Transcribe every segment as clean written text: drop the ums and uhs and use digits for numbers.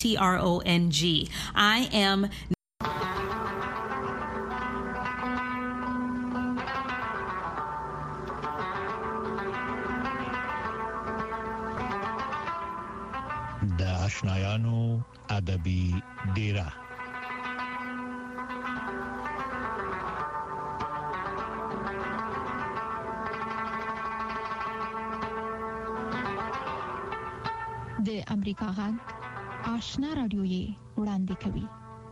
TRONG. I am د آشنایانو ادبي ډیره. د امریکا غږ آشنا رادیو یې وړاندې کوي.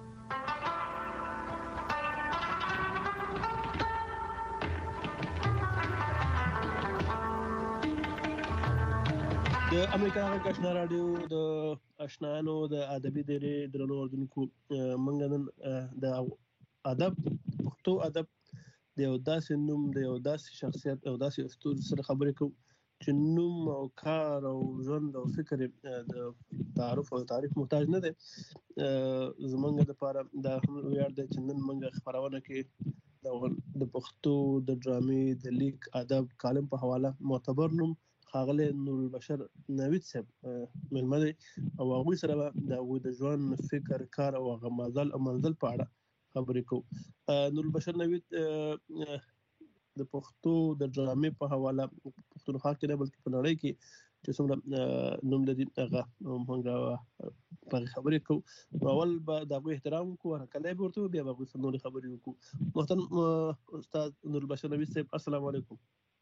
د امریکا غږ آشنا رادیو د آشنایانو د ادبي ډیرې درنو اوردونکو، موږ نن د ادب، پښتو ادب د یو داسې نوم، د یو داسې شخصیت او داسې اسطورې سره خبرې کوو چې نوم او کار او ژوند او فکر د تعارف او تعریف محتاج نه دی. زمونږ لپاره دا هم ویاړ دی چې نن موږ خپرونه کې د پښتو د ډرامې د لیک ادب کالم په حواله معتبر نوم ښاغلی نورالبشر نوید صاحب مېلمه دی او هغوی سره به د هغوی د ژوند، فکر، کار او هغه مزل او منزل په اړه خبرې کوو. نورالبشر نوید د پښتو د ډرامې په حواله پښتونخوا کې نه بلکې په نړۍ کې چې څومره نوم لري هغه موږ په خبرې کوو. اول به د هغوی احترام وکړو، هرکلی به ورته وو، بیا به هغوی سره نورې خبرې وکړو. محترم استاد نورالبشر نوید صاحب، السلام علیکم.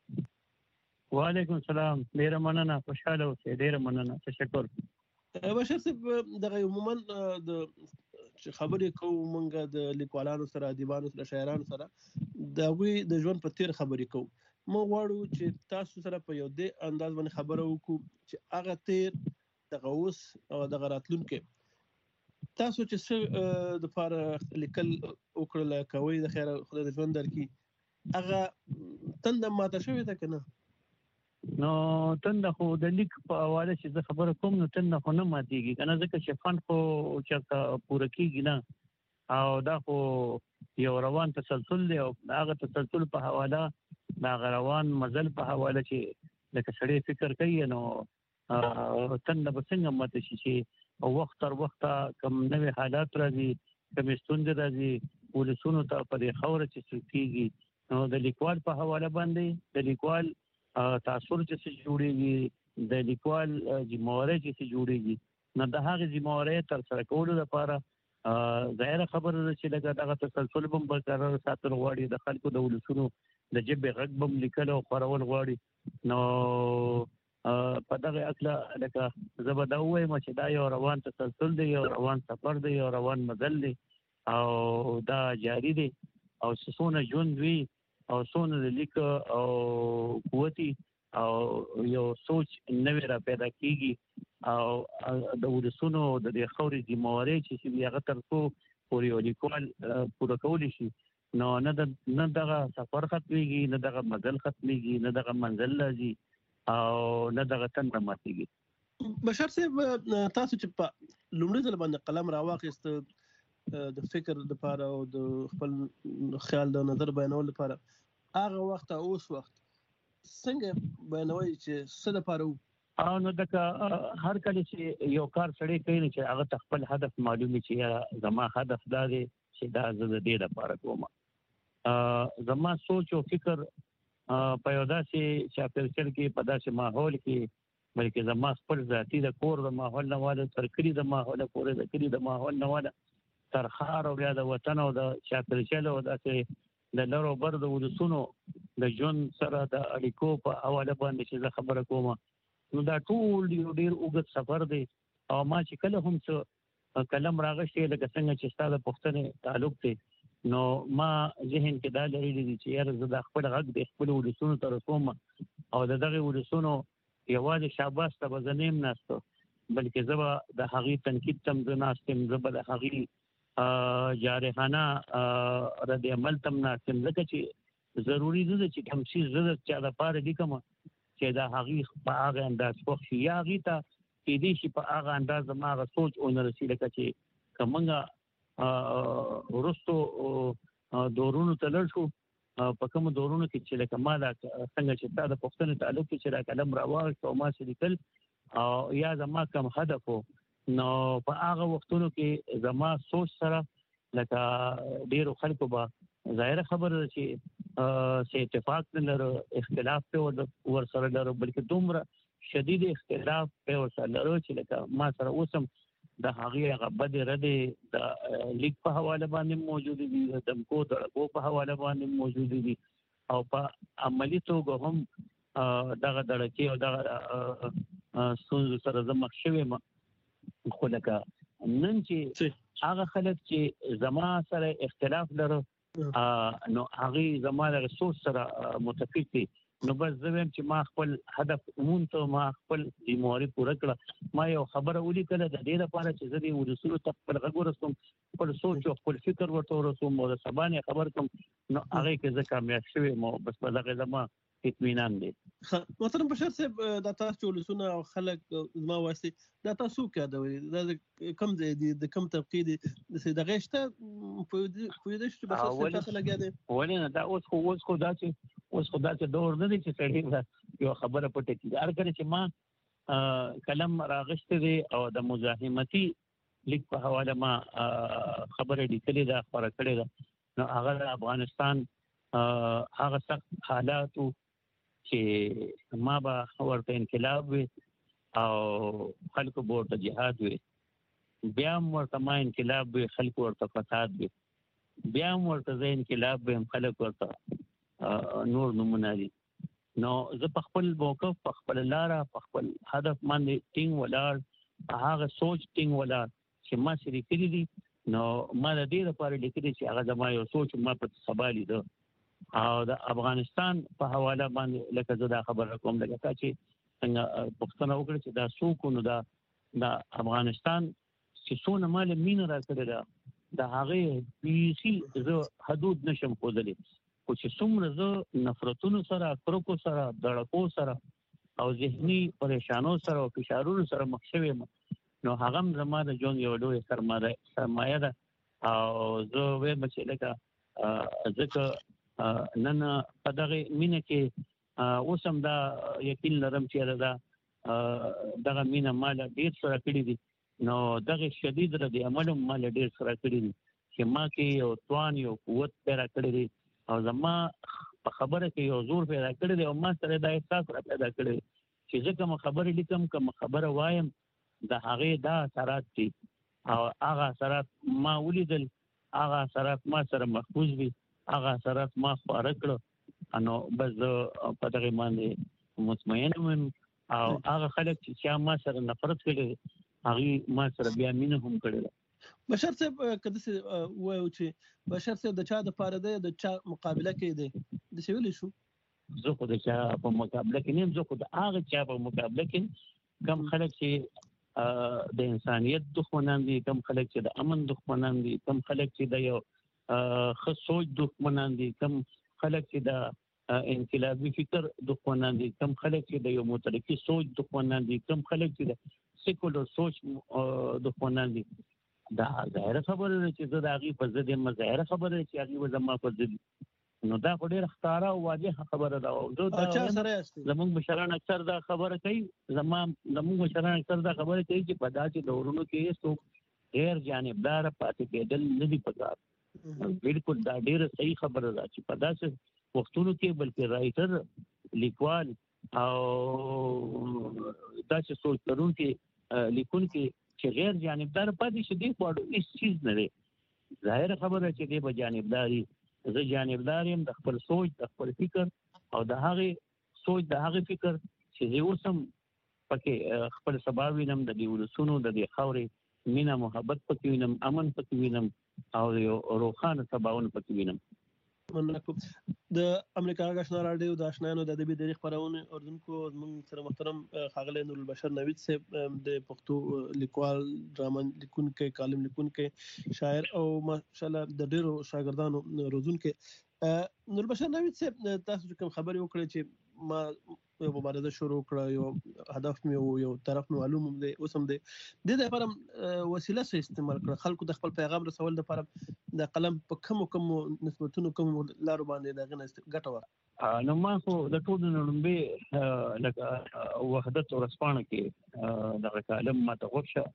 وعلیکم السلام. ډیره مننه، خوشاله اوسئ. ډیره مننه، تشکر. بشر صاحب، دغه عموما د خبرې کوو موږ د لیکوالانو سره، ادیبانو سره، شاعرانو سره د هغوی د ژوند په تیر خبرې کوو. موږ غواړو چې تاسو سره په یو دې انداز باندې خبره وکړو چې هغه تیر، دغه اوس او دغه راتلونکی تاسو چې څه دپاره لیکل وکړل کوئ، د خیره خدای د ژوند درکړي، هغه تنده ماته شوې ده که نه؟ نو تنده خو د لیک په حواله چې زه خبره کوم، نو تنده خو نه ماتېږي که نه، ځکه چې فن خو چېرته پوره کېږي نه، او دا خو یو روان تسلسل دی، او هغه تسلسل په حواله د هغه روان مزل په حواله چې لکه سړی فکر کوي، نو تنده به څنګه ماته شي چې وخت تر وخته کوم نوي حالات راځي، کومې ستونزې راځي ولسونو ته په دې خاوره چې څه کېږي، نو د لیکوال په حواله باندې د لیکوال تاثر چې څه جوړېږي، د لیکوال ذمهوارۍ چې څه جوړېږي، نو د هغې ذمهوارۍ ترسره کولو لپاره ظاهره خبره ده چې لکه دغه تسلسل به هم برقرار ساتل غواړي، د خلکو د ولسونو د ژبې غږ به هم لیکل او خپرول غواړي. نو په دغه هکله لکه زه به دا ووایم چې دا یو روان تسلسل دی، یو روان سفر دی، یو روان مزل دی، او دا جاري دی، او څونه ژوند وي او څونه د لیک او قوتي او یو سوچ نوی را پیدا کیږي، او د ولسونو د دې خاورې ذمهوارۍ چې هغه تر څو پورې یو لیکوال پوره کولی شي، نو نه دغه سفر ختمېږي، نه دغه مزل ختمېږي، نه دغه منزل راځي، او نه دغه تنده ماتېږي. بشر صاحب، تاسو چې په لومړي ځل باندې قلم راواخیست د فکر لپاره او د خپل خیال د نظر بیانولو لپاره، هغه وخت او اوس وخت څنګه بیانوي چې څه لپاره وو؟ نو دغه هر کله چې یو کار سړی کوي چې هغه خپل هدف معلومي چې زما هدف دا دی چې دا زه د دې لپاره کوم. زما سوچ او فکر په یو داسې چاپېریال کې، په داسې ماحول کې، بلکې زما خپل ذاتي د کور د ماحول نه واله تر کلي د ماحول پورې، د کلي د ماحول نه واله تر ښار او بیا د وطن او د چاپېریال او داسې د لر او بر د ولسونو د ژوند سره د اړیکو په حواله باندې چې زه خبره کوم، نو دا ټول یو ډېر اوږد سفر دی. او ما چې کله هم څه قلم راغشتی، لکه څنګه چې ستا د پوښتنې تعلق دی، نو ما ذهن کې دا لرلی دي چې یاره زه دا خپل غږ د خپلو ولسونو ته رسوم، او د دغې ولسونو یوازې شاباس ته به زه نه یم ناسته، بلکې زه به د هغې تنقید ته هم زه ناست یم، زه به د هغې جارحانه رد عمل ته هم ناست یم، ځکه چې ضروري نه ده چې کوم څیز زه د چا دپاره لیکم چې د هغې په هغه انداز خوښ شي، یا هغې ته کېدای شي په هغه انداز زما هغه سوچ ونه رسي، لکه چې که موږ وروستو دورونو ته لړ شو، په کومو دورونو کې چې لکه ما دا څنګه چې تا د پوښتنې تعلق کې چې دا قلم راواخیست او ما څه لیکل، او یا زما کوم هدف و، نو په هغه وختونو کې زما سوچ سره لکه ډیرو خلکو به ظاهر خبره چې سه اتفاق نه لرو، اختلاف په ور سره لرو، بلکې دومره شدید اختلاف په ور سره لرو چې لکه ما سره اوسم د هغه بد رده د لیک په حواله باندې موجود دي، د دمکو د په حواله باندې موجود دي، او په عملی توګه هم دغه دړکی او دغه ستونزو سره زمخ شوی ما. خو لکه نن چې هغه خلک چې زما سره اختلاف لرو نو هغه زما له سوچ سره متفق دي، نو بس زویم چې ما خپل هدف مونته، ما خپل ایموري پوره کړه. ما یو خبره ولیکله د دې لپاره چې زه دې ورسولو ته خپل غږ ورسوم، خپل سوچ او خپل فکر ورته ورسوم او د سبانې خبر کوم، نو هغه کې زه کامیاب شوی مو. بس په دغه زما اطمینان دی. محترم بشر صاحب، دا تاسو ولسونه او خلک زما واسطه دا تاسو کوي دا کم دي د کم طبقه دي د غشته په دې چې بشر صاحب تاسو لګیا دي ولې نه دا اوس خو دا چې دور نه دي چې سړی یو خبره پټه کړي. هر کله چې ما کلم راغشته دي او د مزاحمتي لیک په حواله ما خبره لیکلې ده، خبره کړې ده، نو هغه د افغانستان هغه سخت حالاتو چې ما به ورته انقلاب وي او خلکو به ورته جهاد وي، بیا هم ورته ما انقلاب وي، خلکو ورته فساد وي، بیا هم ورته زه انقلاب ویم، خلک ورته نور نمونه دي. نو زه په خپل موقف، په خپل لاره، په خپل هدف باندې ټینګ ولاړ، په هغه سوچ ټینګ ولاړ چې ما سره کړی دي. نو ما د دې لپاره لیکلي چې هغه زما یو سوچ ما په سبا لیدو او د افغانستان په حواله باندې لکه زه دا خبره کوم لکه چې څنګه پښتنه وکړي چې دا څوک نو دا افغانستان چې څونه مال مين راکړي دا د هغه پیسي زه حدود نشم کولی، خو چې څومره زه نفرتونو سره، کرکو سره، دړکو سره او ذهني پریشانو سره او فشارونو سره مخ شوی نو هغه زما د ژوند یو لوی سرمایه ده. او زه وایم چې لکه ځکه نن په دغه مینه کې اوسم دا یقین لرم چې دغه مینه مال ډیر سره کړی دي، نو دغه شدید ردی عمل مال ډیر سره کړی دي چې ما کې یو توان، یو قوت پیدا کړی دي او زما په خبره کې یو زور پیدا کړی دی او ما سره دا احساس را پیدا کړی چې زه کوم خبره لیکم، کوم خبره وایم، د هغه دا اثرات دي او هغه اثرات ما ولیدل، هغه اثرات ما سره محفوظ دي، هغه اثرات ما خبره کړو. نو بس په دغه باندې مطمئن یم او هغه خلک چې ما سره نفرت کړي هغه ما سره بیا مینه هم کړي. بشر صاحب کده څه وایو چې بشر صاحب د چا د پاره دی، د چا مقابله کوي دی، د څه ویل شو؟ زه خو د چا په مقابله کې نیم، زه خو د هغه چا په مقابله کې کم خلک چې د انسانیت دښمنان دي، کم خلک چې د امن دښمنان دي، کم خلک چې د یو ښه سوچ دښمنان دي، کم خلک چې د انقلابي فکر دښمنان دي، کم خلک چې د یو مترقي سوچ دښمنان دي، کم خلک چې د سیکولر سوچ دښمنان دي. دا ظاهره خبره ده چې زه د هغې په ضد یم، ظاهره خبره ده چې هغې به زما په ضد دي. نو دا خو ډېره ښکاره او واضحه خبره ده. زموږ مشران اکثر دا خبره کوي، زموږ مشران اکثر دا خبره کوي چې په داسې دورونو کې څوک غیر جانبدار پاتې کېدل نه دي پکار. بالکل دا ډېره صحیح خبره ده چې په داسې وختونو کې بلکې رایټر، لیکوال او داسې سوچ لرونکي لیکونکي چې غیر جانبدار پاتې شي دي خو هیڅ چیز نه دی. ظاهره خبره چې دی به جانبداري، زه جانبدار یم د خپل سوچ، د خپل فکر او د هغې سوچ، د هغې فکر چې زه اوسم پکې خپل سبا وینم، د دې ولسونو، د دې خاورې مینه محبت پکې وینم، امن پکې وینم او یو روښانه سباونه پکې وینم. مننه. د امریکا غږ آشنا راډیو د آشنایانو د ادبي دریغ خپرونې اوریدونکو، زموږ سره محترم ښاغلی نورالبشر نوید صاحب د پښتو لیکوال، ډرامه لیکونکی، کالم لیکونکی، شاعر او ماشاءالله د ډېرو شاګردانو روزونکی. نورالبشر نوید صاحب، تاسو کوم خبرې وکړې چې ما یو مبارزه شروع کړه، یو هدف مې یو طرف مې معلوم دی، اوس هم دی، د دې لپاره وسیله څه استعمال کړه خلکو د خپل پیغام رسول لپاره د قلم په کومو نسبتونو کومو لارو باندې دغه ګټه وکړه؟ نو ما خو د ټولو نه لومړی لکه وحدت ورځپاڼه کې دغه کالم ما ته غوښه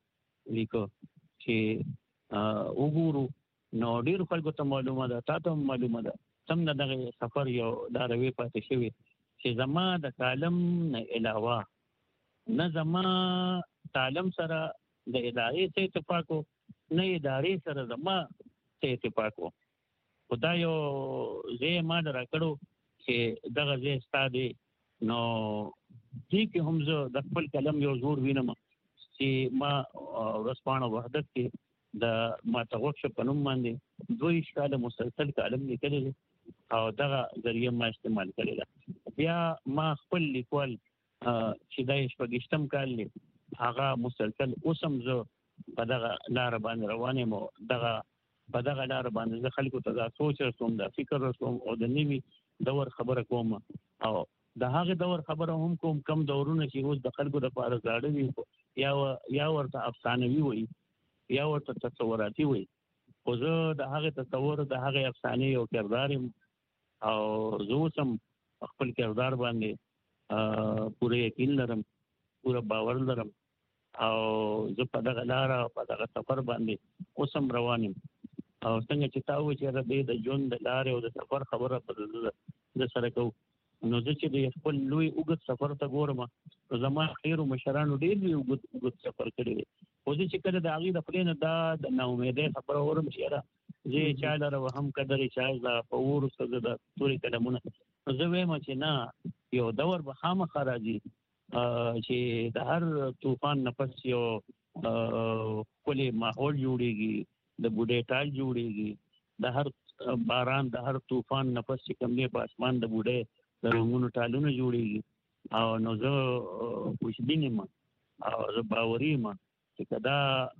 لیکو چې وګورو نو ډیر خلکو ته معلومه ده، تاسو معلومه ده سم نه دغه سفر یو دا روي پاتې شوی چې زما د کالم نه علاوه نه زما تعلم سره د ادارې څخه اتفاق نه ادارې سره زما څخه اتفاق خدای یو زه ما درکړو چې دغه زه ستادي نو دې کې هم زه د خپل کلم یو زور وینم چې ما ورسپانه وحدت کې د ما توقع په نوم باندې 2 کال مسلسل کلم لیکل او دغه ذریعہ ما استعمال کړل. بیا ما خپل لیکوال چې د شپږشتم کال هغه مسلسل اوسم زه په دغه لار باندې روانه مو دغه په دغه لار باندې زه خلکو ته دا سوچ رسوم دا فکر رسوم او د نیوي دور خبره کوم او د هغه دور خبره هم کوم کم دورونه چې اوس د خلکو د پاره زاړه وي یا ورته افسانوي وي یا ورته تصوراتي وي خو زه د هغه تصور د هغه افسانه او کردار او زه سم خپل کردار باندې پوره یقین لرم پوره باور لرم او زه په دغه لار په دغه سفر باندې اوسم روان یم او څنګه چې تاسو چې د ژوند د لارې او د سفر خبره پر د سره کو نو زه چې د خپل لوی اوږد سفر ته ګورم نو زما خیر او مشرانو ډېر لوی اوږد سفر کړی دی خو زه چې کله د هغې د خولې نه دا د ناامیدۍ خبره اورم چې یاره زه چا لره وهم قدر چا دا په اور څه د تورې قلمونه نو زه وایم چې نه یو دور به خامخا راځي چې د هر طوفان نفس یو ښکلی ماحول جوړېږي د بوډۍ ټال جوړېږي د هر باران د هر طوفان نفس چې کوم دی په اسمان د بوډۍ د رنګونو ټالونه جوړېږي او نو زه خوشبین یم او زه باوري یم چې دا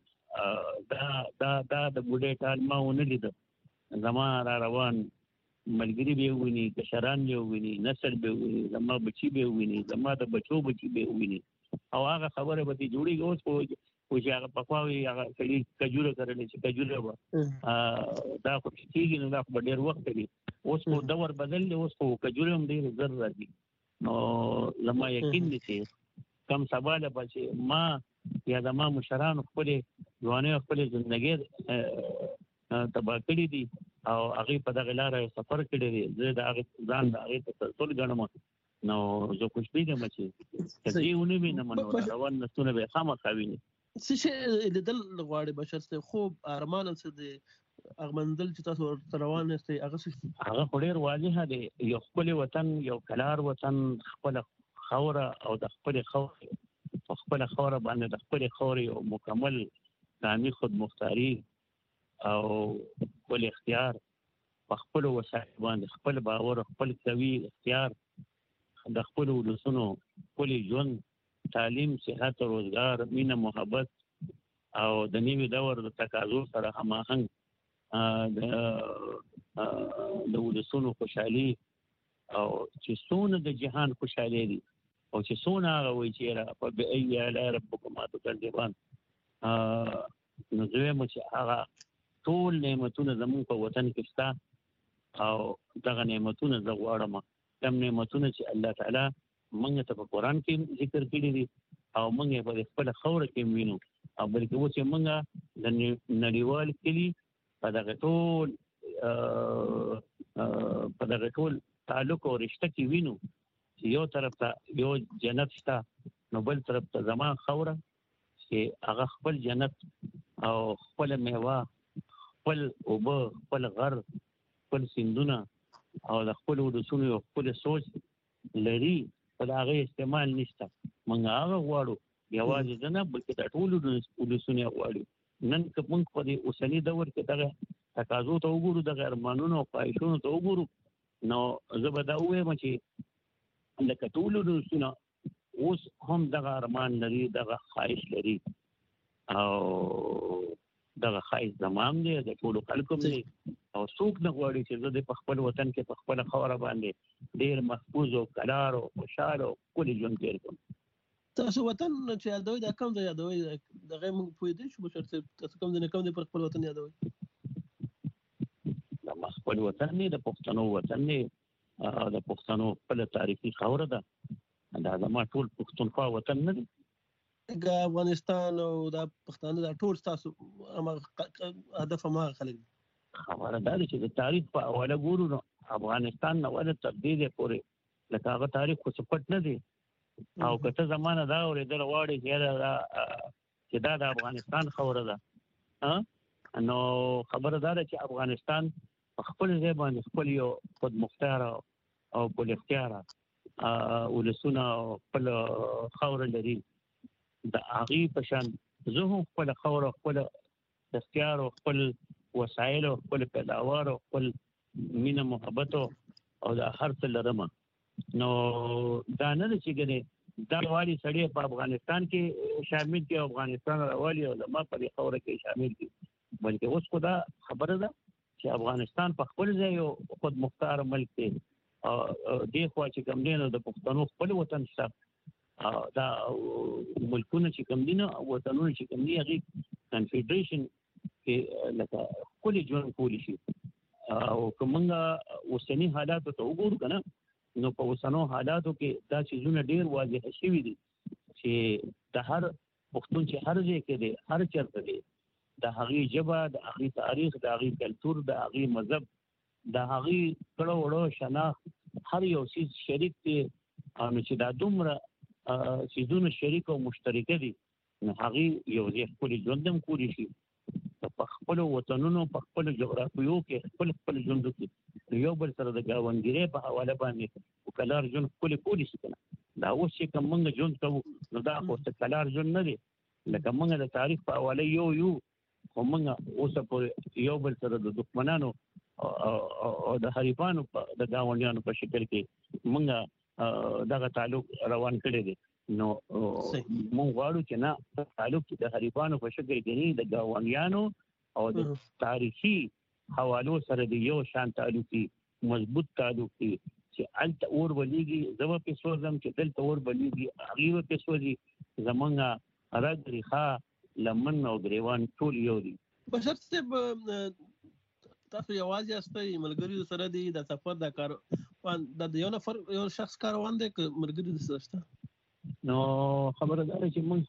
د بوډۍ ټال ما ونه لیده زما را روان ملګري به وویني کشران به وویني نسل به وویني زما بچي به وویني زما د بچو بچي به وویني او هغه خبره به دې جوړېږي اوس خو چې هغه پخوا وي هغه سړي کجوره کرلې چې کجوره به دا خو کېږي نو دا خو به ډېر وخت کوي اوس خو دور بدل دی اوس خو کجوره هم ډېر زر راځي نو زما یقین دی چې کم سبا له به چې ما یا زما مشرانو خپلې ځوانۍ خپلې زندګۍ تباه کړي دي او هغې په دغه لاره سفر کړی دی زه د هغې ځان د هغې تسلسل ګڼم نو زه خوشبینه یم چې که دې ونه وینم نو د روان نسلونه به یې خامخا ویني څه شی لیدل غواړي بشر څه خوب ارمان څه دی هغه منزل چې تاسو ورته روان یاستئ هغه خو ډېر واضحه دی یو ښکلی وطن یو کلار وطن خپله خاوره او د خپلې خاورې په خپله خاوره باندې د خپلې خاورې یو مکمل دامي خودمختاري او خپل اختیار په خپلو وسایلو باندې خپل باور خپل قوي اختیار د خپلو ولسونو ښکلی ژوند تعلیم صحت روزګار مینه محبت او د نوي دور د تقاضو سره هماهنګ د ولسونو خوشحالي او چې څونه د جهان خوشحالي دي او چې څونه هغه وایي چې په بأي آلاء ربکما تکذبان نو زه وایم چې هغه ټول نعمتونه زموږ په وطن کې شته او دغه نعمتونه زه غواړم کوم نعمتونه چې الله تعالی موږ ته په قرآن کې ذکر کړي دي او موږ یې په خپله خاوره کې وینو او بلکې اوس یې موږ د نړیوال کلي په دغه ټول تعلق او رشته کې وینو چې یو طرف ته یو جنت شته نو بل طرف ته زما خاوره چې هغه خپل جنت او خپل میوه خپل اوبه خپل غر خپل سیندونه او د خپل ولسونو یو خپل سوچ لري په د هغې استعمال نشته موږ هغه غواړو یوازې زه نه بلکې د ټولو ولسونه غواړو نن که موږ په دې اوسني دور کې دغه تقاضو ته وګورو دغه ارمانونو او خواهشونو ته وګورو نو زه به دا ووایم چې لکه ټول ولسونه اوس هم دغه ارمان لري دغه خواهش لري او دغه خواهش زما هم دی د ټولو خلکو هم دی او څوک نه غواړي چې زه په خپل وطن کې په خپله خاوره باندې ډېر محفوظ او کلار او خوشحال او ښکلي ژوند تېر کړم. تاسو وطن چې یادوئ دا کوم ځای یادوئ دغه موږ پوهېدی شو بشر صاحب تاسو کوم ځای نه کوم ځای پر خپل وطن یادوئ؟ زما خپل وطن دی د پښتنو وطن دی د پښتنو خپله تاریخي خاوره ده دا زما ټول پښتونخوا وطن نه دی افغانستان او د پښتانه د ټول تاسو هدف ما خلک خبره ده چې د تاریخ په حواله ګورو نو افغانستان نو ول تبدیل پورې لکه هغه تاریخ خو څه نه دی او کته زمانه دا اورېدل واړي چې دا د افغانستان خوره ده نو خبره ده چې افغانستان خپل ځای باندې خپل یو خود مختار او خپل اختیار ولسونه خپل خوره لري د هغه په شان زه هم خپل خوره خپل اختیار او خپل وسایل او خپل پیداوار او خپل مینه محبت او د هر څه لرم نو دا نه چې ګنې دا والی سړی په افغانستان کې شامل دي افغانستان والی او ما په خوره کې شامل دي بلکې اوس خدا خبره ده چې افغانستان په خپل ځای یو خود مختار ملک دی او دې خوا چې کوم دي نو د پښتنو خپل وطن شته دا ملکونه چې کوم دي نو وطنونه چې کوم دي هغه کنفدریشن کې لکه کلی ژوند کولی شي او کومه اوسنی حالات ته وګورو کنه نو په اوسنو حالاتو کې دا چیزونه ډیر واضح شوي دي چې د هر پښتون چې هر ځای کې دی هر چرته دی د هغې ژبه د هغې تاریخ د هغې کلتور د هغې مذهب د هغې کړه وړه شناخت هر یو څیز شریک دی نو چې دا دومره څیزونه شریک او مشترکه دي نو هغې یو ځای خپل ژوند هم کولی شي په خپلو وطنونو په خپلو جغرافیو کې خپل ژوند وکړي یو بل سره د ګاونډګرۍ په حواله باندې کلار ژوند خپل کولی شي کنه دا اوس چې کوم موږ ژوند کوو نو دا خو کلار ژوند نه دی لکه موږ د تاریخ په حواله یو خو موږ اوس په یو بل سره د دښمنانو او د حریفانو د ګاونډیانو په شکل کې موږ دغه تعلق روان کړی دی نو موږ غواړو چې نه تعلق د حریفانو په شکل کې نه د ګاونډیانو او د تاریخي حوالو سره د یو شان تعلقي مضبوط تعلقي چې الته اور ولېږي زما په سوزم چې دلته اور ولېږي هغه په سوزي زمونږه راګري ښا لمن او غریوان ټول یو دي بشر څه تاسو یوازې استئ ملګری سره دی د سفر د کار د یو نفر یو شخص کاروان دی ملګری سره شته نو خبره ده چې موږ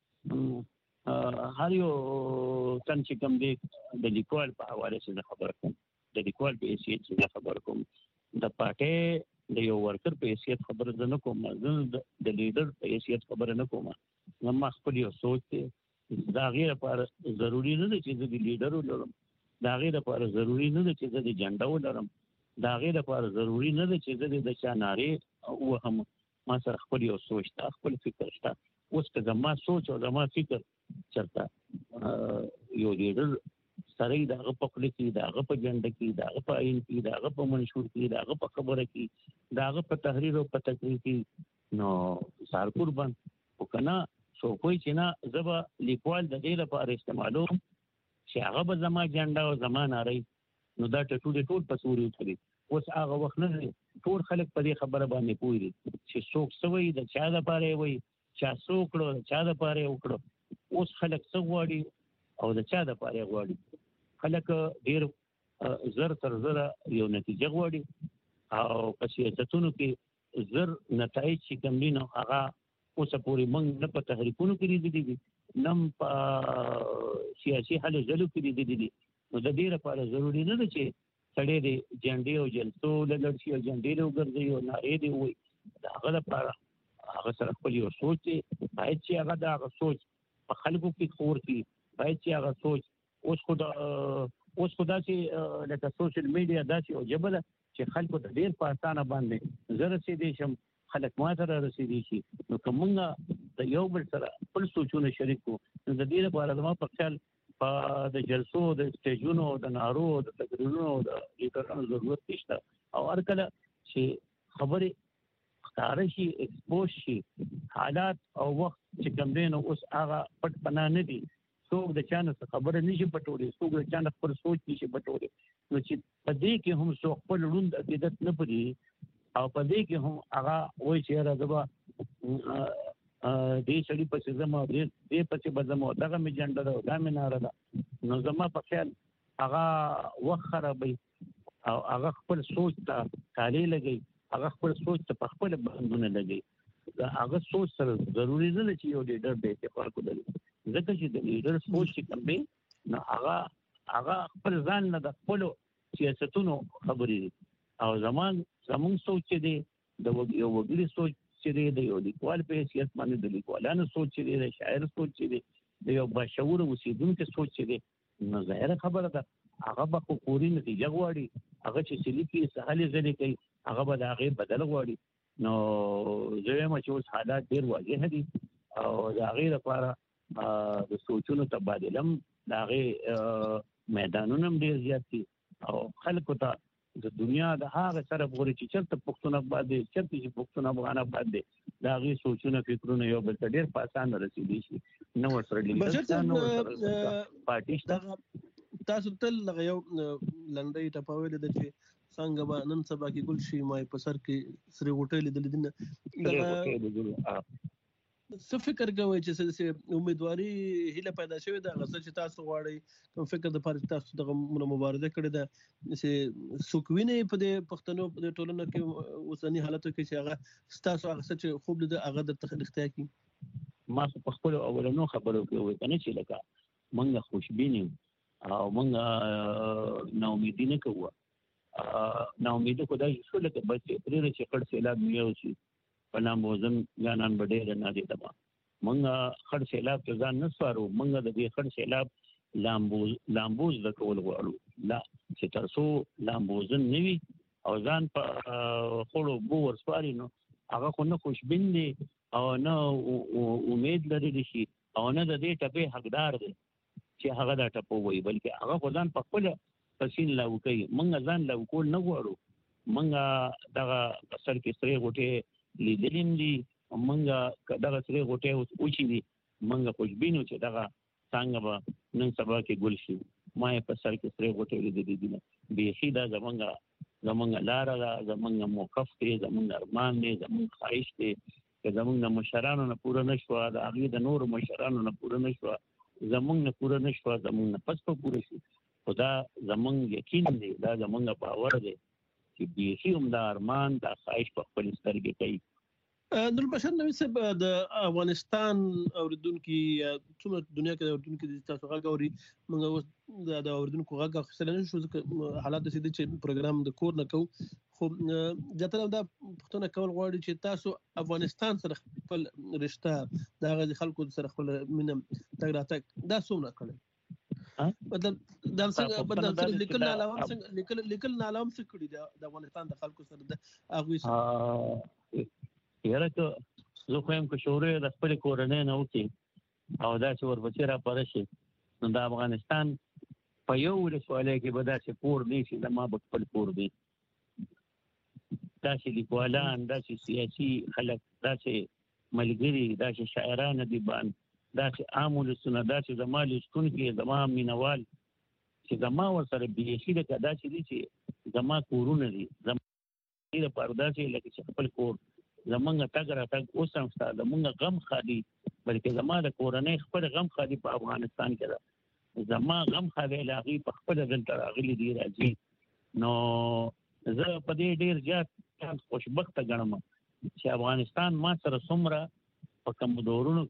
په هر یو تن چې کوم دی د لیکوال په حواله سره خبر کوم د لیکوال په حیثیت سره خبر کوم د پارټي د یو ورکر په حیثیت خبر نه کوم د لیډر په حیثیت خبر نه کوم نو خپل یو سوچ دی دا غیر لپاره ضروری نه ده چې د لیډر ولرم دا غیر لپاره ضروری نه ده چې د جنډا ولرم دا غیر لپاره ضروری نه ده چې د چا ناره او هم ما سره خپل یو سوچ تا خپل فکر شته اوس که زما سوچ او زما فکر چرته یو لیډر سره دغه په خپل کې دغه په جنډا کې دغه په عین کې دغه په منشور کې دغه په خبره کې دغه په تحریر او په تقریر کې نو سارپور باندې وکنا سو کوئی چې نه زبا لیکوال د دې لپاره استعمالو چې هغه به زما جنډا او زما ناری نو دا ټول په سوري وکړي اوس هغه وخت نه ټول خلک په دې خبره باندې پوي دي چې څوک سوي د چا د پاره وي چا څوکړو چا د پاره وکړو اوس خلک څو غواړي او د چا د پاره غواړي خلک ډیر زر تر زر یو نتیجه غواړي او په سیاستونو کې زر نتایج چې کوم دي نو هغه اوس پوری موږ نه په تحریکونو کې دي نم په سیاسي حل زلو کې دي نو د دې لپاره ضروری نه ده چې سړی د جنډې او جلسو لږ شي او جنډې له وګرځي او نارې دی وي دا هغه لپاره هغه سره خپل یو سوچ دی باید چې هغه دا سوچ په خلکو کې خور کی باید چې هغه سوچ اوس خدا چې لکه سوشل میډیا داسې او جبل چې خلکو ته ډیر په اسانه باندې زره سي دي شم خلک ما سره رسیدي شي نو کومه د یو بل سره خپل سوچونه شریکو نو د دې لپاره زما په خیال په د جلسو د سټیجونو د نارو د تقریرونو د لیکلو ضرورت نشته او هر کله چې خبرې ښکاره شي ایکسپوز شي حالات او وخت چې کوم دی نو اوس هغه پټ پناه نه دي څوک د چا نه خبره نشي پټولی څوک د چا نه خپل سوچ نشي پټولی نو چې په دې کې هم څوک خپل روند عقیدت نه پري او په دې کې هم هغه وایي چې راځبا دې سړي په څه زما دې په څه بدمو دغه می جنډه دا دا می ناره ده نو زما په خیال هغه وخت خرابوي او هغه خپل سوچ ته کالي لګي هغه خپل سوچ ته په خپل باندې لګي دا هغه سوچ سره ضروری نه ده چې یو لیډر د اتفاق ولري، ځکه چې د لیډر سوچ چې کوم دی نو هغه خپل ځان نه د خپل سیاستونو خبرې دي، او زمونږ سوچ چې دی د یو وګړي سوچ چې دی د یو لیکوال په حیثیت باندې د لیکوالانو سوچ چې دی د شاعر سوچ چې دی د یو باشعور اوسیدونکو سوچ چې دی، نو ظاهره خبره ده هغه به خو پوری نتیجه غواړي، هغه چې سلیپي سهالي ځلې کوي هغه به د هغې بدل غواړي. نو زه وایم چې اوس حالات ډېر واضح دي او د هغې لپاره د سوچونو تبادله هم د هغې میدانونه هم ډېر زیات دي او خلکو ته د دنیا د هغه سره پورې چې چېرته پښتون آباد دی، چېرته چې پښتون افغان آباد دی، د هغې سوچونه فکرونه یو بل ته ډېر په اسانه رسېدلی شي. نه ورسره لیډر شته، نه ورسره پارټي شته. تاسو تل دغه یو لنډۍ ټپویلې ده چې څنګه به نن سبا کې ګل شي ما په سر کې سرې غوټۍ لیدلې دي. څه فکر کوئ چې امیدواري هیله پیدا شوې ده هغه څه چې تاسو غواړئ کوم فکر د پاره تاسو دغه مبارزه کړې ده چې څوک ویني په دې پښتنو په دې ټولنه کې اوسنی حالاتو کې چې هغه ستاسو هغه څه چې خوب لیده هغه د اختیار کړي؟ ما په خپل اولنو خبرو کې وایي کنه چې لکه موږ خوشبین او موږ نا امیدي نه کوو، نا امیدي خدای شو لکه بچ پرې چې کړ سیلاب نیو شي په لامبوزن ګانان بډېر نه دي دما موږ خړ سیلاب ته ځان نه سوارو، موږ د دې خړ سیلاب لامبوز د کول غواړو، لا چې تاسو لامبوزن نوي او ځان په خړو بو ورسواري نو هغه خو نه خوشبین دي او نه امید لري شي او نه د دې ټپې حقدار دي چې هغه دا ټپو وي، بلکې هغه خو ځان په خپل پسین لاو کوي، موږ ځان لاو کول نه غواړو، موږ دغه سر کې سرې غوټې لیدلیم دي، موږ دغه سرې غوټې اوس اوچې دي، موږ خوشبینو چې دغه څنګه به نن سبا کې ګل شي، ما یې په سر کې سرې غوټې لیدلې دي. بیخي دا زمونږ لاره ده، زمونږ موقف دی، زمونږ ارمان دی، زمونږ خواهش دی که زمونږ د مشرانو نه پوره نه شوه، د هغې د نورو مشرانو نه پوره نه شوه، زمونږ نه پوره نه شوه، زمونږ نه پس به پوره شي. خو دا زمونږ یقین دی، دا زمونږ باور دی چې بیخي هم دا ارمان دا خواهش په خپل سترګې کوي. نورالبشر نوید صاحب د افغانستان اوریدونکي څومره دنیا کې د اوریدونکي د تاسو غږ اوري، موږ اوس د اوریدونکو غږ اخیستلی نه شو ځکه حالات داسې دي چې پروګرام د کور نه کوو، خو زیاتره دا پوښتنه کول غواړي چې تاسو افغانستان سره خپل رشته د هغه خلکو سره خپل مینه تګ راتګ دا څومره کړی؟ مطلب دا څنګه لیکل نه علاوه څه کړي د افغانستان د خلکو سره د هغوی سره؟ یاره که زه خو یم که شورې د خپلې کورنۍ نه وکړي او داسې ورپسې راپاره شي نو د افغانستان په یو ولسوالۍ کې به داسې کور دی چې زما به خپل کور دی، داسې لیکوالان، داسې سیاسي خلک، داسې ملګري، داسې شاعران ادیبان، داسې عام ولسونه، داسې زما لوستونکي، زما مینوال چې زما ورسره بیخي لکه داسې دي چې زما کورونه دي، زما لپاره داسې لکه چې خپل کور زمونږ تګ راتګ اوس هم شته، زمونږ غم خالي، بلکې زما د کورنۍ خپل غم خالي په افغانستان کې ده، زما غم خالي له هغې په خپله دلته راغلي دي راځي. نو زه په دې ډېر زیات خوشبخته ګڼم چې افغانستان ما سره څومره په کومو دورونو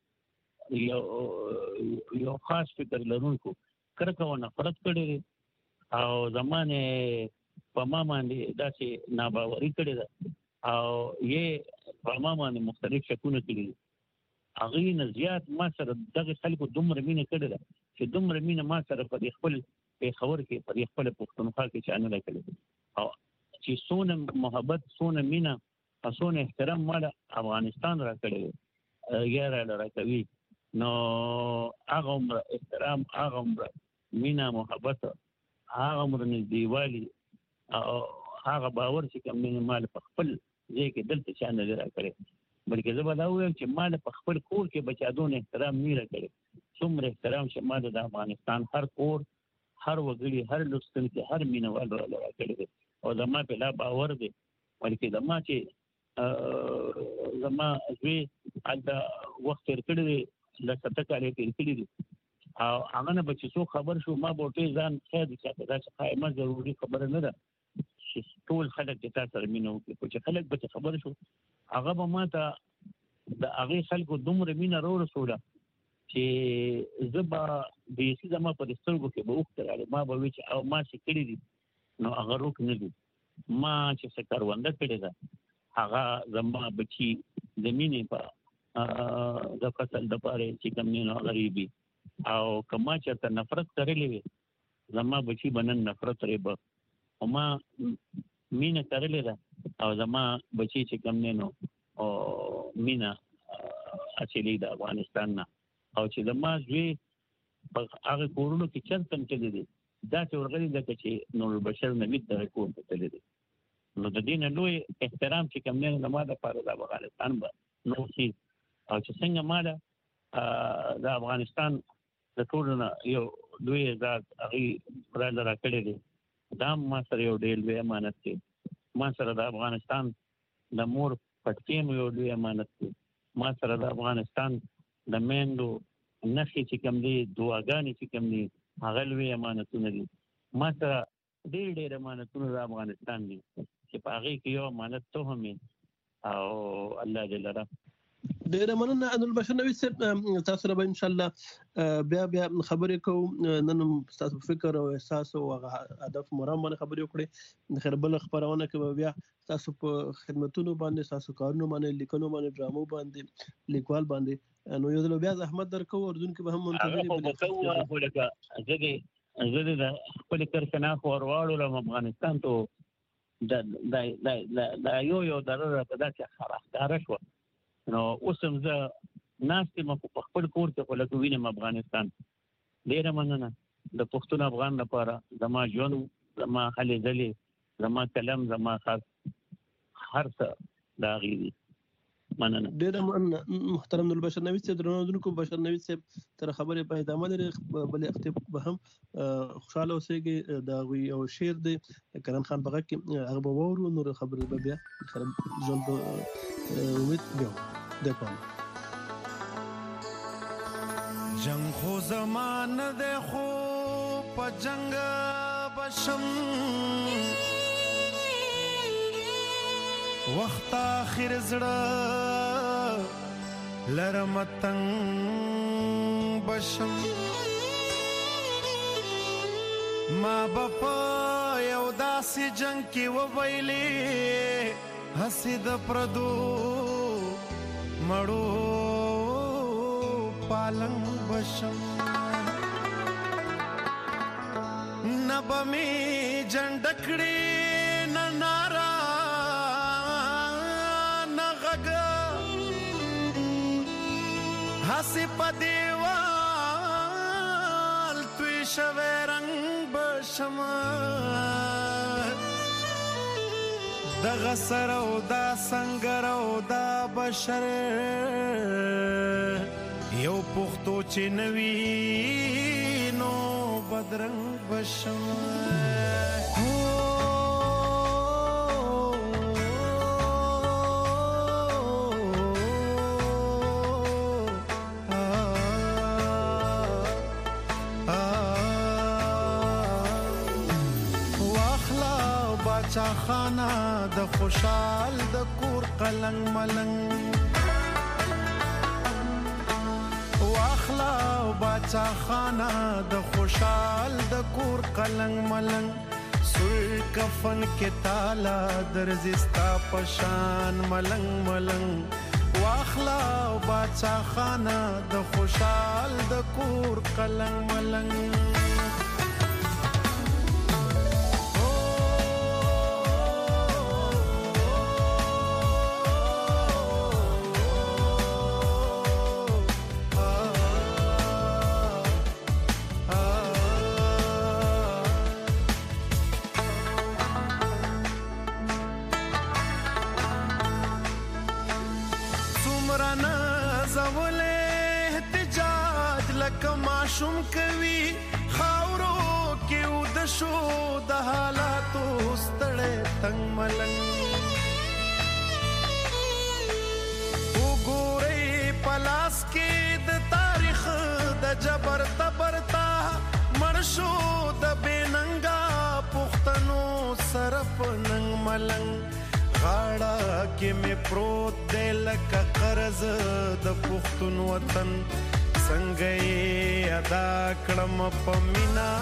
کې یو خاص فکر لرونکو کرکه او نفرت کړی دی او زمانې په ما باندې داسې ناباوري کړې ده او یې په ما باندې مختلف شکونه کړي دي، هغې نه زیات ما سره دغه خلکو دومره مینه کړې ده چې دومره مینه ما سره په دې خپل پېښور کې په دې خپله پښتونخوا کې چا نه ده کړې ده، او چې څونه محبت، څونه مینه او څونه احترام ما له افغانستان را کړی دی یا را کوي، نو هغه عمره احترام، هغه عمره مینه، محبت، هغه عمره نږدېوالي او هغه باور چې کوم مینه ما له په خپل ځای کې دلته چا نه دی را کړی، بلکې زه به دا ووایم چې ما له په خپل کور کې به چا دونه احترام نه را کړی، څومره احترام چې ما د افغانستان هر کور، هر وګړي، هر لوستونکي، هر مینوال را کړی دی او زما په لا باور دی، بلکې زما چې زما زوی هلته وخت تېر کړی دی، له 7 کاله یې تېر کړي دي او هغه نه به چې څوک خبر شو ما به ورته ځان خیر دي چاته داسې قایمه ضروري خبره نه ده چې ټول خلک چې تا سره مینه وکړي، خو چې خلک به چې خبر شو هغه به ماته د هغې خلکو دومره مینه راورسوله چې زه به بیخي زما په سترګو کې به اوښکې راغلې. ما به وی چې او ما چې کړي دي نو هغه روک نه دي. ما چې څه کرونده کړې ده هغه زما بچي د مینې په د فصل دپاره چې کوم دی نو غریبي او که ما چېرته نفرت کرلی وي زما بچي به نن نفرت ریبه. او ما مینه کرلې ده او زما بچي چې کوم دی نو مینه اچېلی د افغانستان نه. او چې زما زوی په هغه کورونو کې چرته هم تللی دی داسې ورغلي لکه چې نورالبشر نوید دغه کور ته تللی دی. نو د دې نه لوی احترام چې کوم دی نو زما دپاره د افغانستان به نو شي. او چې څنګه ما د افغانستان د ټولو نه یو لوی ذات هغې خدای له راکړی دی دا ما سره یو ډېر لوی امانت دی. ما سره د افغانستان د مور پټکې مو یو لوی امانت دی. ما سره د افغانستان د میندو نښې چې کوم دي دعاګانې چې کوم دي هغه لوی امانتونه دي. ما سره ډېر امانتونه د افغانستان دي چې په هغې کې یو امانت ته هم او الله دې لره. ډېره مننه انوالبشر نوید صاحب. تاسو سره به انشاءالله بیا خبرې کوو. نن ستاسو فکر او احساس او هدف مرام باندې خبرې وکړې. د خیر بله خپرونه کې به بیا تاسو په خدمتونو باندې ستاسو کارونو باندې لیکنو باندې ډرامو باندې لیکوال باندې نو یو ځل بیا زحمت درکوو. اردون کې به هم منتظرې خو لکه زه دې د خپلې کرښې نه خو ورواړولم افغانستان ته دا یو دره راته داسې ښکاره شوه. نو اوس هم زه ناست یم په خپل کور کې خو لکه وینم افغانستان. ډېره مننه د پښتون افغان لپاره زما ژوند زما هلې ځلې زما کلم زما خاص هر څه د هغې دي. مننه. ډېره مننه محترم انوالبشر نوید صاحب. درنو اورېدونکو بشر نوید صاحب تر خبرې په ادامه لري. بلې هفتې به هم خوشحاله اوسېږئ. د هغوی یو شعر دی کرن خان په غږ کې هغه به واورو. نور خبرې به بیا ژوند په امید بیا د پام جنگ خو زمان ده خو په جنگ بشم وخت آخر زړه لرمتنګ بشم ما بپا یو داسې جنگ کې وویلې هسې د پردو مړو پالنګ بشم نه به مې جنډه کړې نه ناره نه غږ هسې په دیوال توی شوی رنګ بشم دغه سر او دا سنگر او دا بشر یو پښتو چې نوی نو بدرنګ بشم چا خانه د خوشحال د کور قلنګ ملنګ واخلا باچا خانه د خوشحال د کور قلنګ ملنګ سر کفن کې تالا درزستا پشان ملنګ ملنګ واخلا باچا خانه د خوشحال د کور قلنګ ملنګ شوم کوي خاورو کې ود شو د حالاتو ستړې تنگ ملنګ وګورې پلاس کې د تاریخ د جبر تبرتا مرشو د بننګا پښتنو سره پننګ ملنګ غاړه کې مې پروت دی لکه قرض د پښتون وطن څنګه یې ادا کړم په مینا